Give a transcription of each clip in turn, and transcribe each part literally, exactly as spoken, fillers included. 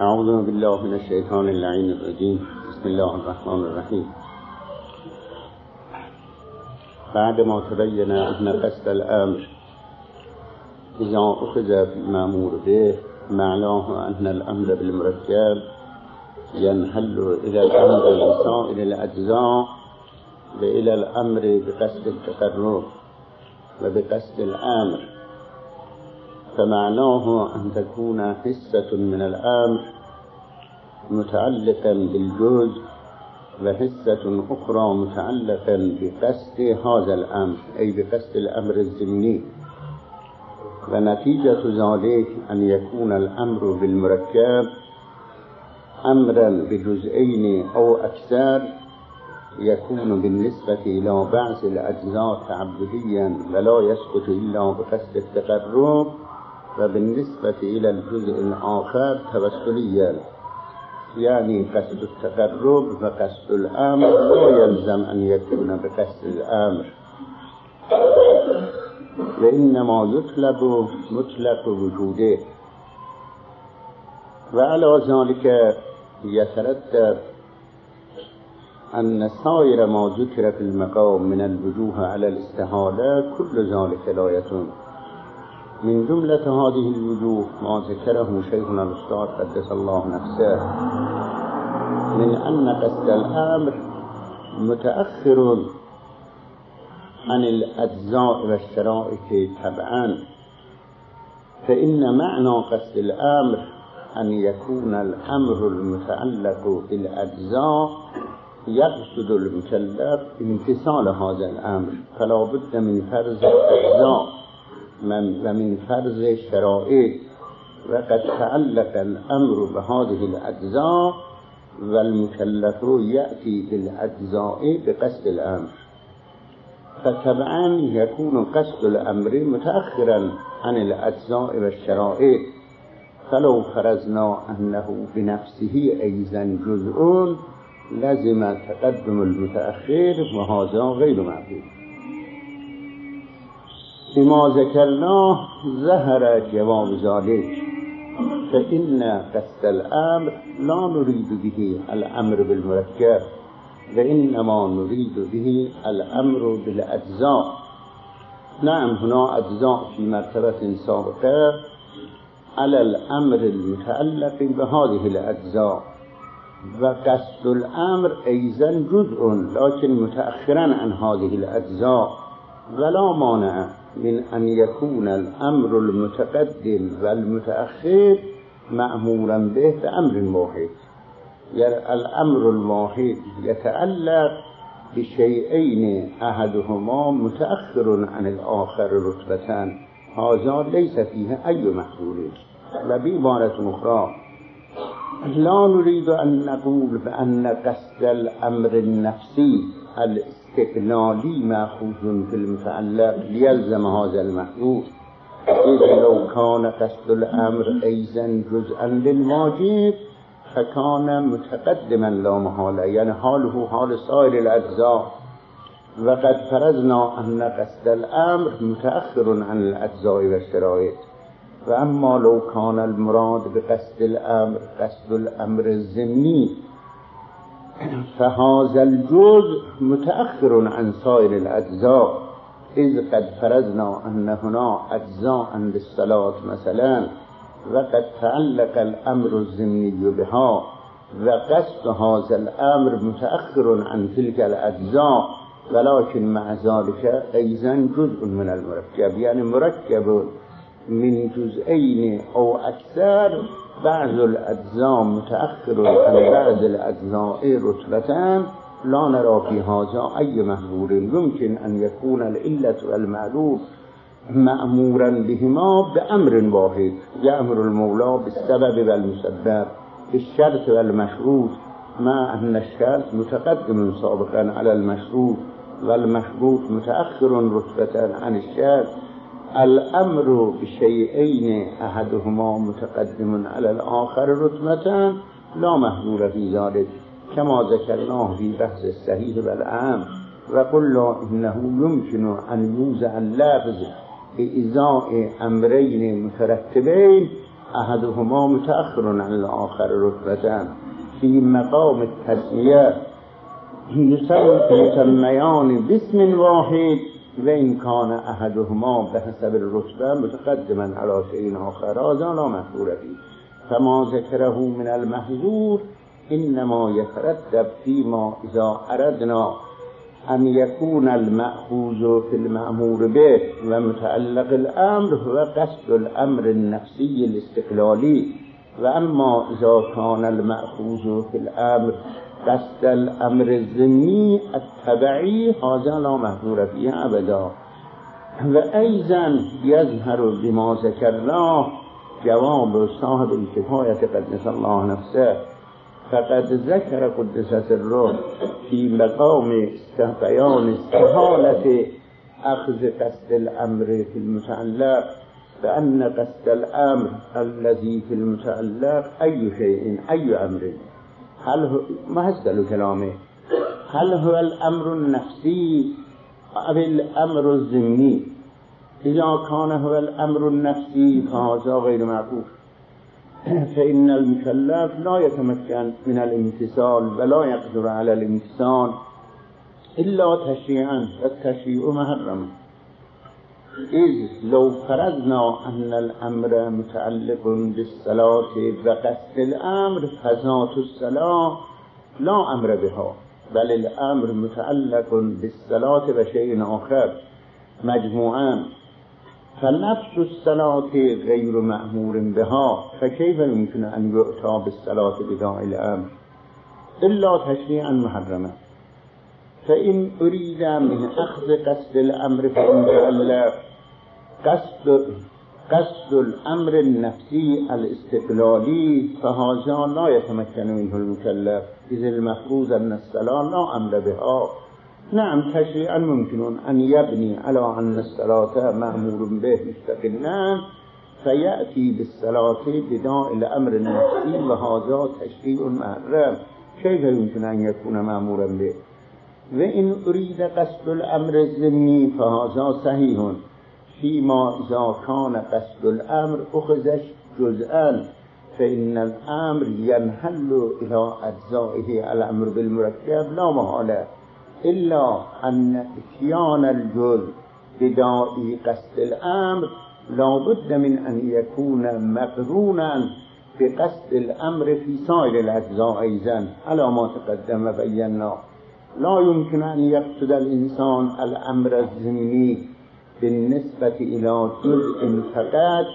اعوذ بالله من الشیطان اللعین الرجیم. بسم الله الرحمن الرحیم. بعد ما تبين أن قصد الأمر إذا أخذ في المأمور به معناه أن الأمر بالمركب ينحل إلى الأمر لسائر الأجزاء وإلى الأمر بقصد التقرب وبقصد الأمر، فمعناه أن تكون حصة من الأمر متعلقا بالجزء وحصة أخرى متعلقا بقصد هذا الأمر أي بقصد الأمر الضمني، ونتيجة ذلك أن يكون الأمر بالمركب أمرا بجزئين أو أكثر يكون بالنسبة إلى بعض الأجزاء تعبديا ولا يسقط إلا بقصد التقرب، وبالنسبة إلى الجزء الآخر توسليا، يعني قصد التقرب وقصد الأمر لا يلزم أن يكون بقصد الأمر، وإنما يطلب مطلق وجوده. وعلى ذلك يترتب أن سائر ما ذكر في المقام من الوجوه على الاستحالة كل ذلك لا يتم. من جملة هذه الوجوه ما ذكره شيخنا الأستاذ قدس الله نفسه من أن قصد الأمر متأخر عن الأجزاء والشرائط تبعا، فإن معنى قصد الأمر أن يكون الأمر المتعلق بالأجزاء يقصد المكلف امتثال هذا الأمر، فلا بد من فرض الأجزاء ومن فرض الشرائط، وقد تعلق الأمر بهذه الأجزاء والمكلف يأتي بالأجزاء بقصد الأمر، فطبعا يكون قصد الأمر متأخرا عن الأجزاء والشرائط. فلو فرضنا أنه بنفسه أيضا جزء لازم تقدم المتأخر، وهذا غير معقول. بما ذكرناه ظهر جواب ذلك، فإن قصد الأمر لا نريد به الأمر بالمركب، وإنما نريد به الأمر بالأجزاء. نعم، هنا أجزاء في مرتبة سابقة على الأمر المتعلق بهذه الأجزاء، وقصد الأمر أيضا جزء لكن متأخرا عن هذه الأجزاء، ولا مانع من أن يكون الأمر المتقدم والمتأخر مأمورا به بأمر واحد، يعني الأمر الواحد يتعلق بشيئين أحدهما متأخر عن الآخر رتبة، هذا ليس فيه أي محظور. وبعبارة أخرى لا نريد أن نقول بأن قصد الأمر النفسي الاستقلالي مأخوذ في المتعلق ليلزم هذا المحظور، إذ لو كان قصد الأمر أيضا جزءا للواجب فكان متقدما لا محالة، يعني حاله حال سائر الأجزاء، وقد فرضنا أن قصد الأمر متأخر عن الأجزاء والشرائط. وأما لو كان المراد بقصد الأمر قصد الأمر الضمني فهذا الجزء متأخر عن سائر الأجزاء، إذ قد فرضنا أن هنا أجزاء للصلاة مثلا وقد تعلق الأمر الضمني بها، وقصد هذا الأمر متأخر عن تلك الأجزاء، ولكن مع ذلك أيضا جزء من المركب، يعني مركب من جزئين أو أكثر، بعض الأجزاء متأخر عن بعض الأجزاء رتبتان، لا نرى في هذا أي محظور. يمكن أن يكون العلة والمعلول مأمورا بهما بأمر واحد، يأمر المولى بالسبب والمسبب، بالشرط والمشروط، مع أن الشرط متقدم سابقا على المشروط والمشروط متأخر رتبة عن الشرط. الأمر بشيئين أحدهما متقدم على الآخر رتبة لا محظور في ذلك، كما ذكرناه في بحث الصحيح والعام، وقلنا إنه يمكن أن يوزع اللفظ بإزاء أمرين مترتبين احدهما متأخر عن الآخر رتبة في مقام التسمية يسميان باسم واحد وإن كان أحدهما بحسب الرتبة متقدما على شيء آخر هذا لا محظور فيه. فما ذكره من المحظور إنما يترتب فيما إذا أردنا أن يكون المأخوذ في المأمور به ومتعلق الأمر هو قصد الأمر النفسي الاستقلالي، وأما إذا كان المأخوذ في الأمر قصد الأمر الضمني التبعي هذا لا محظور فيه أبدا. وأيضا يظهر بما ذكرناه جواب صاحب الكفاية قدس الله نفسه، فقد ذكر قدس سره في مقام بيان استحالة أخذ قصد الأمر في المتعلق فأن قصد الأمر الذي في المتعلق أي شيء أي أمر، هل هو ما هسأل كلامه هل هو الأمر النفسي أو الأمر الضمني؟ إذا كان هو الأمر النفسي فهذا غير معقول، فإن المكلف لا يتمكن من الامتثال ولا يقدر على الامتثال إلا تشريعا، والتشريع محرم. إذ لو فرضنا أن الأمر متعلق بالصلاة وقصد الأمر فذات الصلاة لا أمر بها، بل الأمر متعلق بالصلاة وشيء آخر مجموعا، فنفس الصلاة غير مأمور بها، فكيف يمكن أن يؤتى بالصلاة بداع الأمر إلا تشريعا محرما؟ فإن أريد من أخذ قصد الأمر فإن قصد قصد الأمر النفسي الاستقلالي فهذا لا يتمكن منه المكلف، إذ المفروض أن الصلاة لا أمر بها. نعم تشريعا ممكن أن يبني على أن الصلاة مأمور به مستقلا فيأتي بالصلاة بداع الأمر النفسي، وهذا تشريع محرم، كيف يمكن أن يكون مأمورا به؟ وإن أريد قصد الأمر الضمني فهذا صحيح فيما إذا كان قصد الأمر أخذ جزءا، فإن الأمر ينحل إلى أجزائه الأمر بالمركب لا محالة، إلا أن إتيان الجزء بداعي قصد الأمر لا بد من أن يكون مقرونا بقصد الأمر في سائر الأجزاء أيضا على ما تقدم بينا. لا يمكن أن يقصد الإنسان الأمر الضمني بالنسبة إلى جزء فقط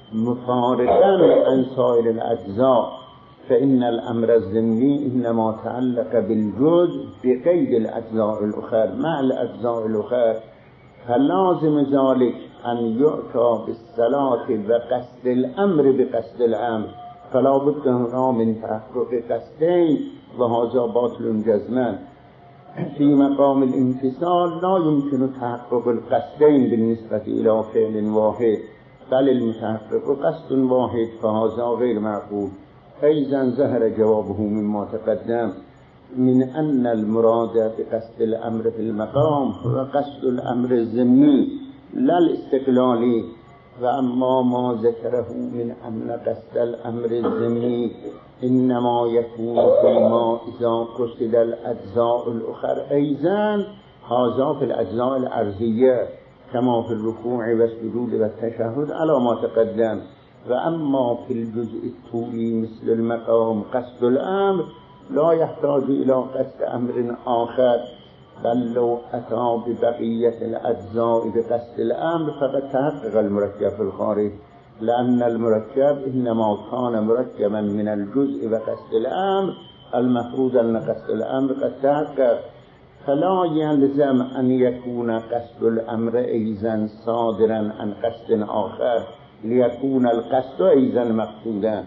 مفارقا عن سائر الأجزاء، فإن الأمر الضمني إنما تعلق بالجزء بقيد الأجزاء الأخرى مع الأجزاء الأخرى، فلازم ذلك أن يؤتى بالصلاة بقصد الأمر بقصد الأمر، فلا بد هنا من تحقق قصدين وهذا باطل جزما. في مقام الانفصال لا يمكن تحقق القصدين بالنسبة إلى فعل واحد، بل المتحقق قصد واحد فهذا غير معقول. فإذا ظهر جوابه مما تقدم من أن المراد بقصد الأمر في المقام هو قصد الأمر الضمني لا الاستقلالي، وأما ما ذكره من أن قصد الأمر الضمني إنما يكون فيما إذا قصد الأجزاء الأخرى أيضا، هذا في الأجزاء الأرضية كما في الركوع والسجود والتشهد على ما تقدم. وأما في الجزء الطولي مثل المقام قصد الأمر لا يحتاج إلى قصد أمر آخر، بل لو أتى ببقية الأجزاء بقصد الأمر فقد تحقق المركب في الخارج، لأن المركب إنما كان مركبا من الجزء بقصد الأمر، المفروض أن قصد الأمر قد تحقق، فلا يلزم أن يكون قصد الأمر أيضا صادرا عن قصد آخر ليكون القصد أيضا مقصودا،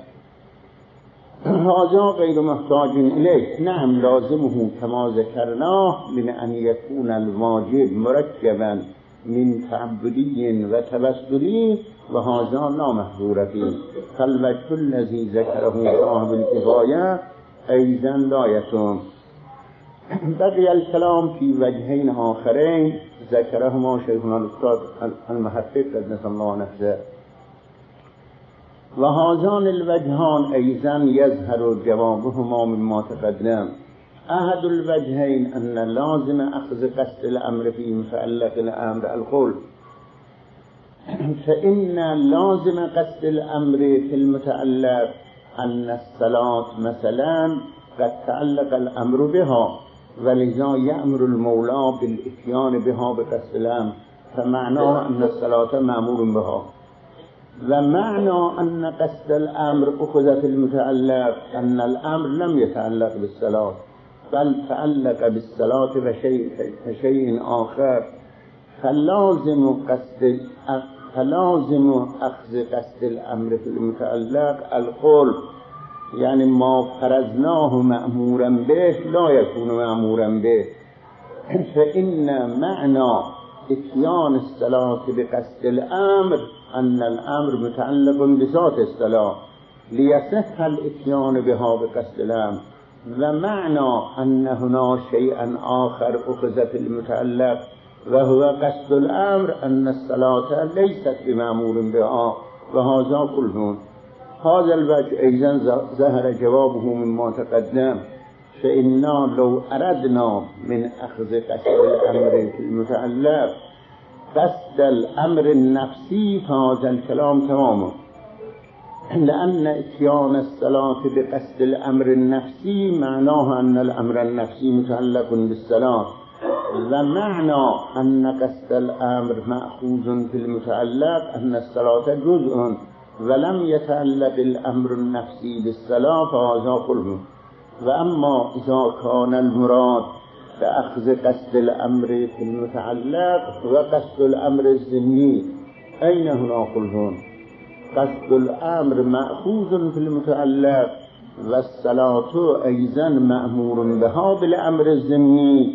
هذا غير محتاج إليه. نعم لازمه كما ذكرناه من أن يكون الواجب مركبا من تعبدي وتبسلي، وهذا لا محظور فيه، فالوجه الذي ذكره صاحب الكفاية أيضا لا يتم. بقي الكلام في وجهين آخرين ذكرهما شيخنا الأستاذ المحقق قدس الله نفسه. و هذان الوجهان ایضا یظهر جوابهما مما تقدم. احد الوجهین ان لازم اخذ قصد الامر فی متعلق الامر القول، فإن لازم قصد الامر في المتعلق ان الصلاة مثلا قد تعلق الامر بها ولذا یأمر المولى بالاتيان بها بقصد الامر، فمعناه ان الصلاة مأمور بها. ومعنى ان قصد الامر اخذ في المتعلق ان الامر لم يتعلق بالصلاة بل تعلق بالصلاة وشيء شيء آخر، فلازم قصد فلازم اخذ قصد الامر في المتعلق القول، يعني ما فرضناه مأمورا به لا يكون مأمورا به. فإن معنى اتيان الصلاة بقصد الامر ان الامر متعلق بذات الصلاة ليصح الاتيان بها بقصد الامر، ومعنى ان هنا شيئا آخر اخذ في المتعلق وهو قصد الامر ان الصلاة ليست بمأمور بها وهذا كله. هذا الوجه ايضا ظهر جوابه مما تقدم. فإنا لو أردنا من أخذ قصد الأمر في المتعلق قصد الأمر النفسي فهذا الكلام تماما، لأن اتيان الصلاة بقصد الأمر النفسي معناه أن الأمر النفسي متعلق بالصلاة، ومعنى أن قصد الأمر مأخوذ في المتعلق أن الصلاة جزء ولم يتعلق الأمر النفسي بالصلاة فهذا كله. وأما إذا كان المراد بأخذ قصد الأمر في المتعلق وقصد الأمر الضمني أين هنا كلهم؟ قصد الأمر مأخوذ في المتعلق والصلاة أيضا مأمور بها بالأمر الضمني،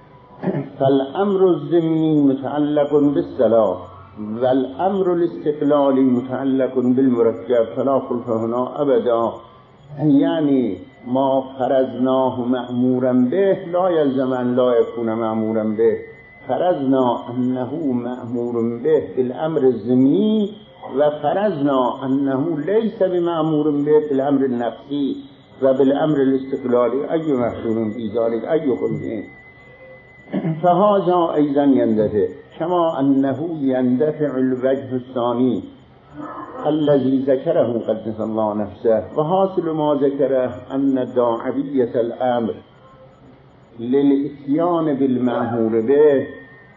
فالأمر الضمني متعلق بالصلاة والأمر الاستقلالي متعلق بالمركب، فلا خلف هنا أبدا. يعني ما فرضناه مأمورا به لا يلزم أن لا يكون مأمورا به، فرضنا أنه مأمور به بالأمر الضمني وفرضنا أنه ليس بمأمور به بالأمر النفسي وبالأمر الاستقلالي. أي محصول في ذلك أي خلفين؟ فهذا أيضا يندفع كما أنه يندفع الوجه الثاني الذي ذكره قدس الله نفسه. وحاصل ما ذكره أن داعية الأمر للإتيان بالمأمور به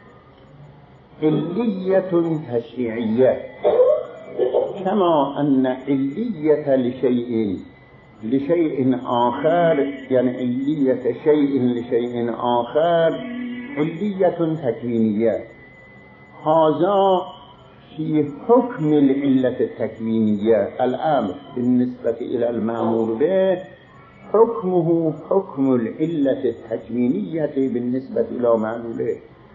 علية تشريعية، كما أن علية لشيء لشيء آخر، يعني علية شيء لشيء آخر علية تكوينية. هذا في حكم العلة التكوينية الأمر بالنسبة إلى المأمور به حكمه حكم العلة التكوينية بالنسبة إلى معلوله.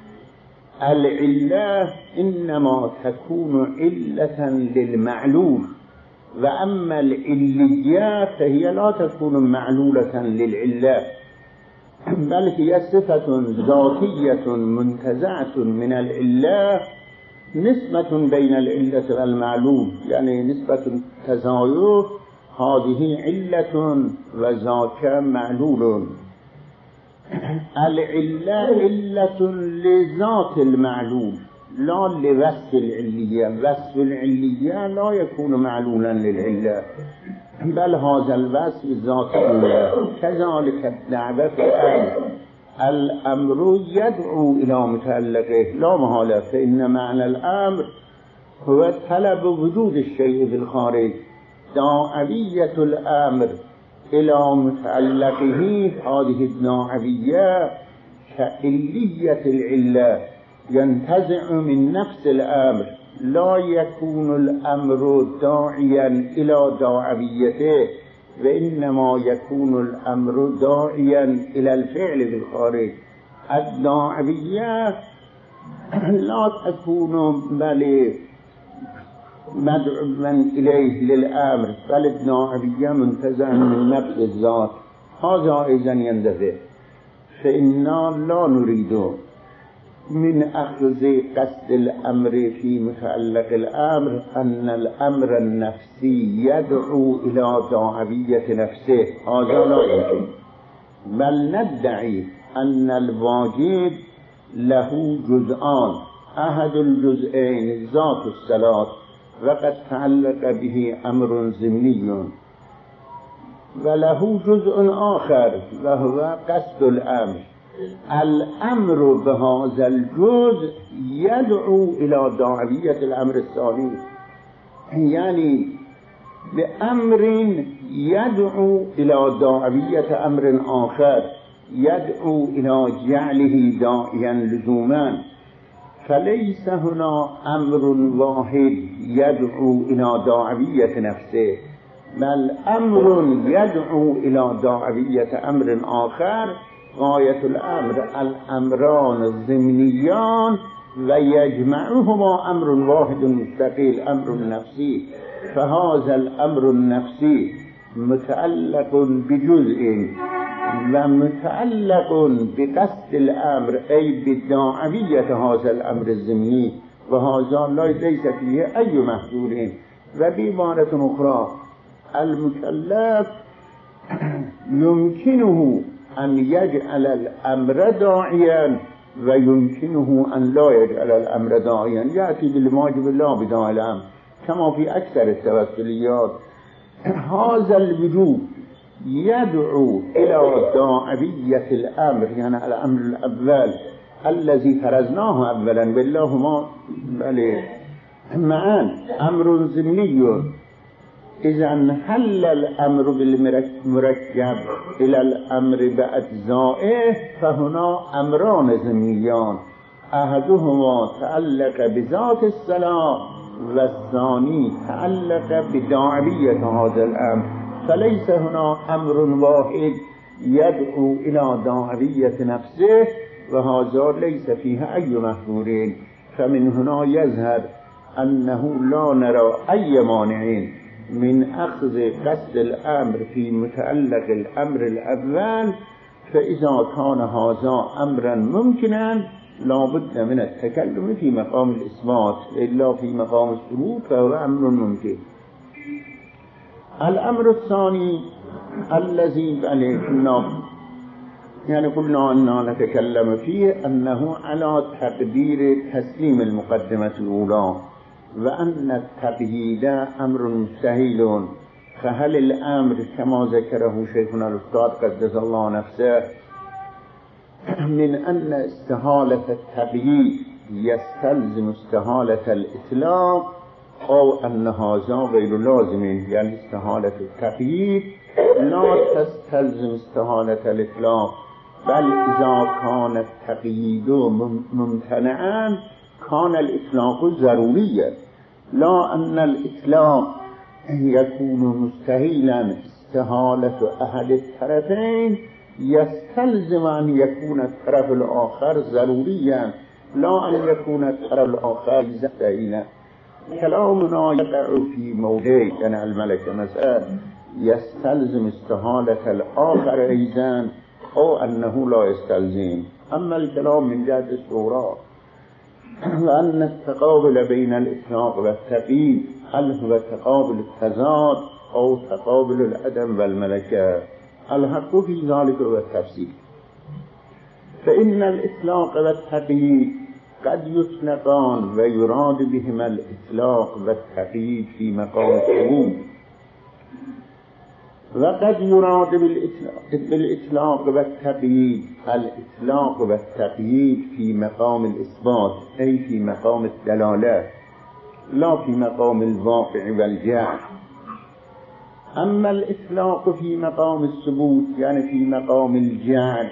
العلة إنما تكون علة للمعلول، وأما العلية فهي لا تكون معلولة للعلة، بل هي صفة ذاتية منتزعة من العلة، نسبة بين العلة والمعلول، يعني نسبة تزايد، هذه علة وذاك معلول. العلة علة لذات المعلول لا لوصف العلية، وصف العلية لا يكون معلولا للعلة بل هذا الوصف ذاتي. كذلك الدعوة في الأمر، الأمر يدعو إلى متعلقه لا محالة، فإن معنى الأمر هو طلب وجود الشيء في الخارج. داعية الأمر إلى متعلقه هذه الداعية كعلية العلة ينتزع من نفس الأمر، لا يكون الأمر داعيا إلى داعيته، وإنما يكون الأمر داعيا إلى الفعل في الخارج. الداعية لا تكون بل مدعوا إليه للأمر، بل الداعية منتزع من نفس الذات. هذا إذن يندفع. فإنا لا نريد من أخذ قصد الأمر في متعلق الأمر أن الأمر النفسي يدعو إلى داعبية نفسه، هذا لا يمكن، بل ندعي أن الواجب له جزءان، أحد الجزئين ذات الصلاة وقد تعلق به أمر ضمني، وله جزء آخر وهو قصد الأمر. الأمر بهذا الجزء يدعو إلى داعبية الأمر الثاني، يعني بأمر يدعو إلى داعبية أمر آخر، يدعو إلى جعله داعيا لزوما، فليس هنا أمر واحد يدعو إلى داعبية نفسه، بل أمر يدعو إلى داعبية أمر آخر. غاية الأمر الأمران الضمنيان ويجمعهما أمر واحد مستقل، أمر نفسي، فهذا الأمر النفسي متعلق بجزء ومتعلق بقصد الأمر أي بداعبية هذا الأمر الضمني، وهذا ليس فيه أي محظور. وبعبارة أخرى المكلف يمكنه أن يجعل الأمر داعيا ويمكنه أن لا يجعل الأمر داعيا، يأتي بالواجب لا بداعي الأمر كما في أكثر التوسليات. هذا الوجوب يدعو إلى داعبية الأمر، يعني الأمر الأول الذي فرزناه أولا بالله ما بله معا أمر ضمني. إذا حل الأمر بالمركب إلى الأمر بأجزائه فهنا أمران ضمنيان، أحدهما تعلق بذات الصلاة والثاني تعلق بداعبية هذا الأمر، فليس هنا أمر واحد يدعو إلى داعبية نفسه، وهذا ليس فيها أي محظورين. فمن هنا يظهر أنه لا نرى أي مانعين من أخذ قصد الأمر في متعلق الأمر الأول، فإذا كان هذا أمرا ممكنا لا بد من التكلم في مقام الإثبات، إلا في مقام الثبوت فهو أمر ممكن. الأمر الثاني الذي قلنا يعني قلنا أننا نتكلم فيه أنه على تقدير تسليم المقدمة الأولى، وأن التقييد أمر مستحيل. فهل الأمر كما ذكره شيخنا الأستاذ قدس الله نفسه من أن استحالة التقييد يستلزم استحالة الإطلاق، أو أن هذا غير لازم، يعني استحالة التقييد لا تستلزم استحالة الإطلاق، بل إذا كان التقييد ممتنعا كان الإطلاق ضروريا، لا أن الإطلاق يكون مستحيلا. استحالة أحد الطرفين يستلزم أن يكون الطرف الآخر ضروريا، لا أن يكون الطرف الآخر مستحيلا. كلامنا يقع في موضع يعني الملكة مثلا يستلزم استحالة الآخر أيضا، أو أنه لا يستلزم. أما الكلام من جهة الصورة وأن التقابل بين الإطلاق والتقييد هل هو تقابل التضاد أو تقابل العدم والملكة، الحق في ذلك هو التفسير. فإن الإطلاق والتقييد قد يطلقان ويراد بهما الإطلاق والتقييد في مقام الثبوت، وقد يراد بالإطلاق والتقييد الإطلاق والتقييد في مقام الإثبات أي في مقام الدلالة، لا في مقام الواقع والجعل. أما الإطلاق في مقام الثبوت يعني في مقام الجعل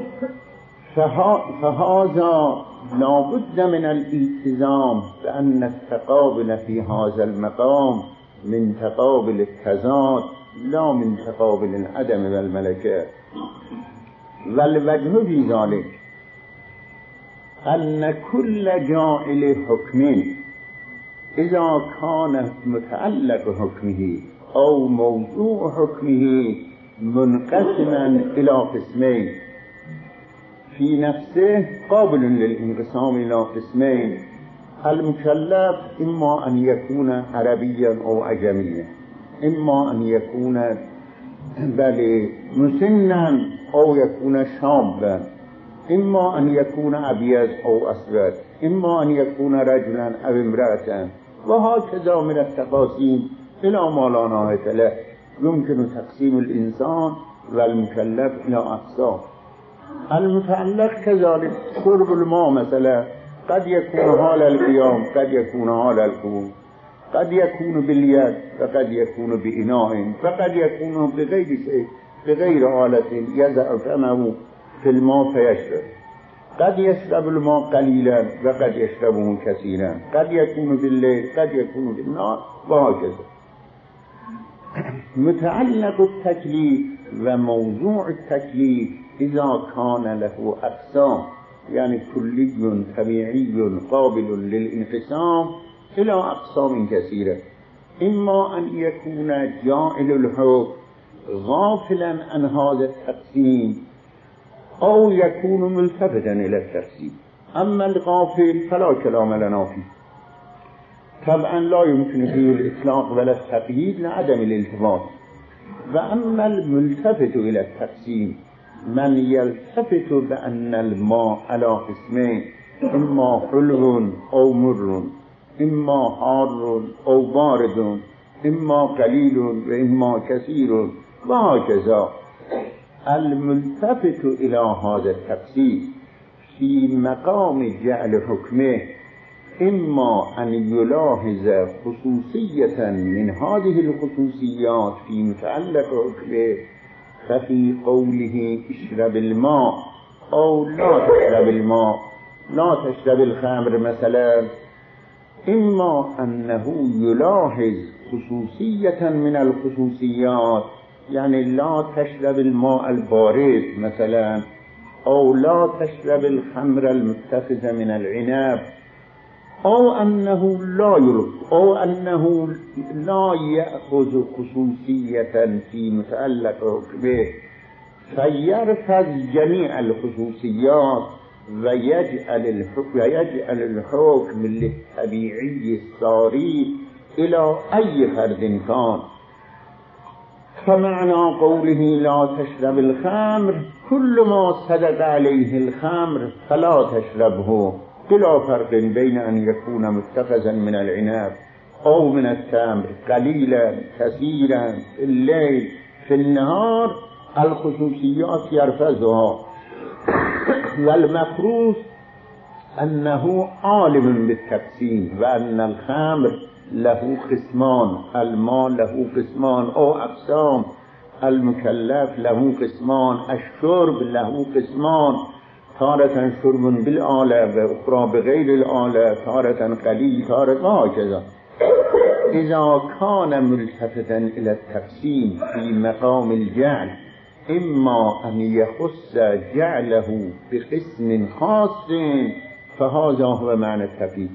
فهذا لا بد من الالتزام بأن التقابل في هذا المقام من تقابل التضاد لا من تقابل العدم والملكة. والوجه في ذلك أن كل جاعل حكم إذا كان متعلق حكمه أو موضوع حكمه منقسما إلى قسمين، في نفسه قابل للانقسام إلى قسمين: المكلف إما أن يكون عربيا أو عجميا، إما أن يكون بل مسنا أو يكون شابا، إما أن يكون أبيض أو أسود، إما أن يكون رجلا أو امرأة، وهكذا من التقاسيم إلى ما لا نهاية له. يمكن تقسيم الإنسان والمكلف إلى أقسام. المتعلق كذلك شرب الماء مثلا قد يكون حال القيام، قد يكون حال القعود، قد يكون باليد وقد يكون بإناء، وقد يكون بغير شيء، بغير آلة يضع فمه في الماء فيشرب. قد يشرب الماء قليلا وقد يشربه كثيرا، قد يكون بالليل قد يكون بالنهار، وهكذا. متعلق التكليف وموضوع التكليف إذا كان له أقسام، يعني كلي طبيعي قابل للانقسام إلى أقسام كثيرة: إما أن يكون جاعل الحكم غافلا عن هذا التقسيم، أو يكون ملتفتا إلى التقسيم. أما الغافل فلا كلام لنا فيه، طبعا لا يمكن فيه الإطلاق ولا التقييد لعدم الالتفات. وأما الملتفت إلى التقسيم من يلتفت بأن الماء على قسمين: إما حلو أو مر، إما حار أو بارد، إما قليل وإما كثير، وهكذا. الملتفت إلى هذا التقسيم في مقام جعل حكمه إما أن يلاحظ خصوصية من هذه الخصوصيات في متعلق حكمه، ففي قوله اشرب الماء أو لا تشرب الماء، لا تشرب الخمر مثلا، إما أنه يلاحظ خصوصية من الخصوصيات، يعني لا تشرب الماء البارد مثلا، أو لا تشرب الخمر المتخذة من العنب، أو أنه لا يلق أو أنه لا يأخذ خصوصية في متعلق حكمه، فيرفض جميع الخصوصيات ويجعل الحكم ويجعل الحكم للطبيعي الصاري إلى أي فرد كان. فمعنى قوله لا تشرب الخمر: كل ما صدق عليه الخمر فلا تشربه، بلا فرق بين أن يكون متخذا من العنب أو من التمر، قليلا كثيرا، في الليل في النهار، الخصوصيات يرفضها. والمفروض أنه عالم بالتقسيم، وأن الخمر له قسمان، الماء له قسمان أو أقسام، المكلف له قسمان، الشرب له قسمان، تارة شرب بالآلة وأخرى بغير الآلة، تارة قليل، تارة هكذا. إذا كان ملتفتا إلى التقسيم في مقام الجعل، إما أن يخص جعله بقسم خاص، فهذا هو معنى التقييد،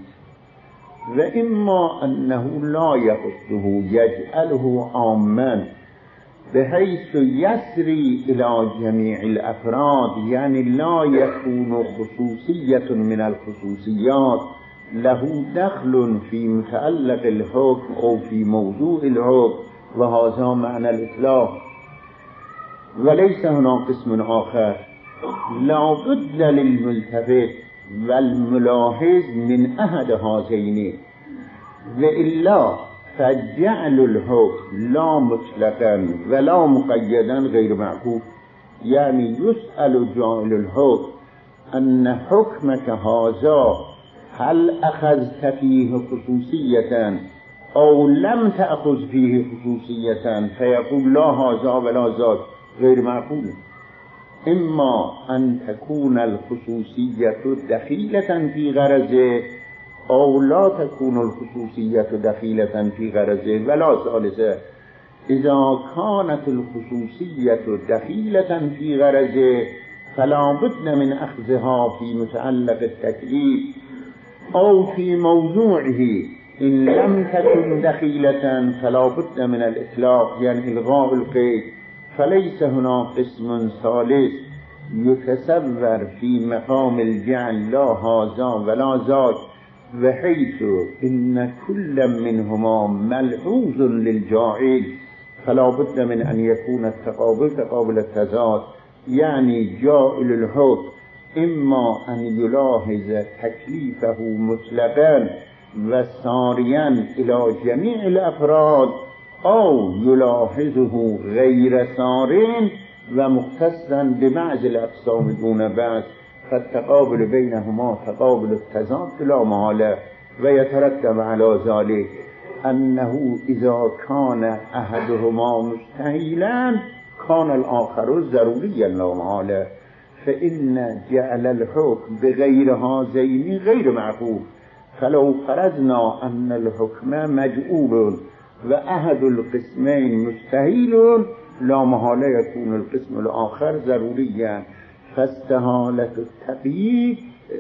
وإما أنه لا يخصه، يجعله عاما بحيث يسري إلى جميع الأفراد، يعني لا يكون خصوصية من الخصوصيات له دخل في متعلق الحكم أو في موضوع الحكم، وهذا معنى الإطلاق. وليس هناك قسم آخر، لا بد للملتفت والملاحظ من أحد هذين، وإلا فجعل الحكم لا مطلقا ولا مقيدا غير معقول. يعني يسأل جاعل الحكم: أن حكمك هذا هل أخذت فيه خصوصية أو لم تأخذ فيه خصوصية؟ فيقول لا هذا ولا ذاك، غير معقول. إما أن تكون الخصوصية دخيلة في غرضه، أو لا تكون الخصوصية دخيلة في غرضه، ولا ثالثة. إذا كانت الخصوصية دخيلة في غرضه فلا بد من أخذها في متعلق التكليف أو في موضوعه. إن لم تكن دخيلة فلا بد من الإطلاق، يعني إلغاء القيد. فليس هناك قسم ثالث يتصور في مقام الجعل لا هذا ولا ذاك، وحيث إن كل منهما ملحوظ للجاعل فلا بد من أن يكون التقابل تقابل التضاد. يعني جائل الحكم إما أن يلاحظ تكليفه مطلقا وساريا إلى جميع الأفراد، أو يلاحظه غير سارٍ ومختصا ببعض الأقسام دون بعض، فالتقابل بينهما تقابل التضاد لا محالة. ويترتب على ذلك أنه إذا كان أحدهما مستحيلا كان الآخر ضروريا لا محالة، فإن جعل الحكم بغير هذين غير معقول. فلو فرضنا أن الحكم مجعول وأحد القسمين مستحيل لا محالة يكون القسم الآخر ضروريا، فاستحالة التقييد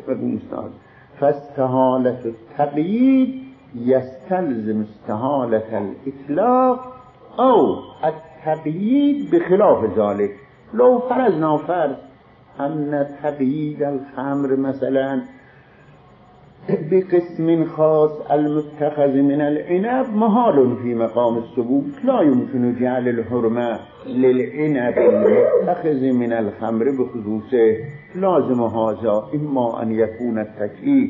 فاستحالة التقييد يستلزم استحالة الإطلاق أو التقييد بخلاف ذلك. لو فرضنا فرض أن تقييد الخمر مثلا بقسم خاص المتخذ من العنب محال في مقام الثبوت، لا يمكن جعل الحرمة للعنب المتخذ من الخمر بخصوصه، لازم هذا إما أن يكون التكليف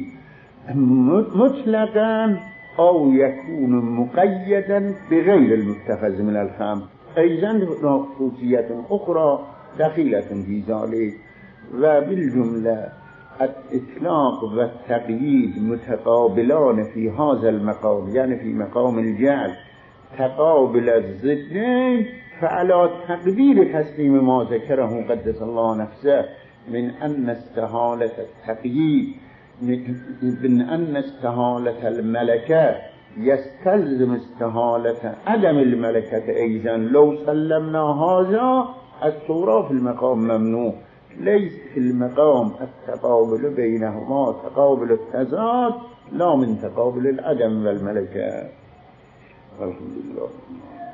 مطلقا أو يكون مقيدا بغير المتخذ من الخمر. أيضا خصوصية أخرى دخيلة في ذلك، وبالجملة الإطلاق والتقييد متقابلان في هذا المقام، يعني في مقام الجعل تقابل الضدين، فعلى تقدير تسليم ما ذكره قدس الله نفسه من أن استحالة التقييد من أن استحالة الملكة يستلزم استحالة عدم الملكة أيضا. لو سلمنا هذا الصورة في المقام ممنوع، ليس في المقام التقابل بينهما تقابل التضاد لا من تقابل العدم والملكة. الحمد لله.